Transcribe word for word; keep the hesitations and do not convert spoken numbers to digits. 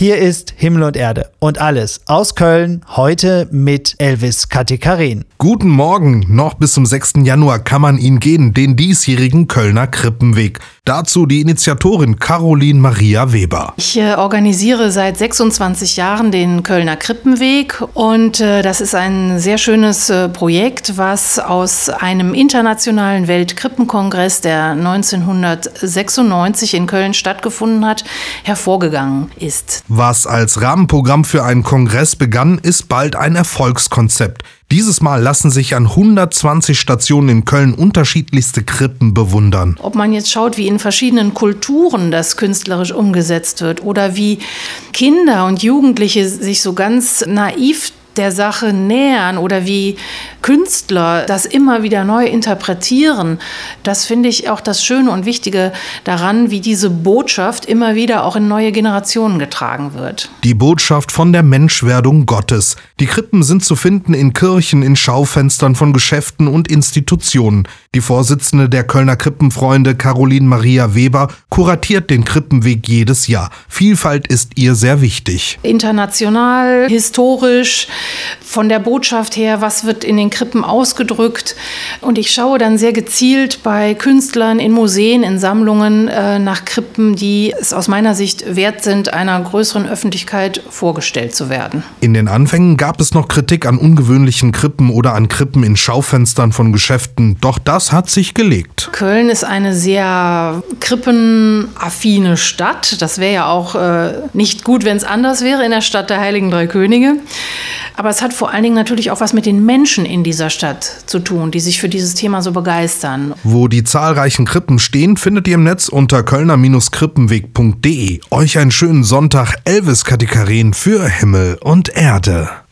Hier ist Himmel und Erde und alles aus Köln, heute mit Elvis Katikarin. Guten Morgen, noch bis zum sechsten Januar kann man ihn gehen, den diesjährigen Kölner Krippenweg. Dazu die Initiatorin Caroline Maria Weber. Ich äh, organisiere seit sechsundzwanzig Jahren den Kölner Krippenweg und äh, das ist ein sehr schönes äh, Projekt, was aus einem internationalen Weltkrippenkongress, der neunzehnhundertsechsundneunzig in Köln stattgefunden hat, hervorgegangen ist. Was als Rahmenprogramm für einen Kongress begann, ist bald ein Erfolgskonzept. Dieses Mal lassen sich an hundertzwanzig Stationen in Köln unterschiedlichste Krippen bewundern. Ob man jetzt schaut, wie in verschiedenen Kulturen das künstlerisch umgesetzt wird oder wie Kinder und Jugendliche sich so ganz naiv der Sache nähern oder wie Künstler das immer wieder neu interpretieren, das finde ich auch das Schöne und Wichtige daran, wie diese Botschaft immer wieder auch in neue Generationen getragen wird. Die Botschaft von der Menschwerdung Gottes. Die Krippen sind zu finden in Kirchen, in Schaufenstern von Geschäften und Institutionen. Die Vorsitzende der Kölner Krippenfreunde, Caroline Maria Weber, kuratiert den Krippenweg jedes Jahr. Vielfalt ist ihr sehr wichtig. International, historisch, von der Botschaft her, was wird in den Krippen ausgedrückt. Und ich schaue dann sehr gezielt bei Künstlern, in Museen, in Sammlungen äh, nach Krippen, die es aus meiner Sicht wert sind, einer größeren Öffentlichkeit vorgestellt zu werden. In den Anfängen gab es noch Kritik an ungewöhnlichen Krippen oder an Krippen in Schaufenstern von Geschäften. Doch das hat sich gelegt. Köln ist eine sehr krippenaffine Stadt. Das wäre ja auch äh, nicht gut, wenn es anders wäre in der Stadt der Heiligen Drei Könige. Aber es hat vor allen Dingen natürlich auch was mit den Menschen in dieser Stadt zu tun, die sich für dieses Thema so begeistern. Wo die zahlreichen Krippen stehen, findet ihr im Netz unter kölner krippenweg punkt de. Euch einen schönen Sonntag, Elvis Katikarin für Himmel und Erde.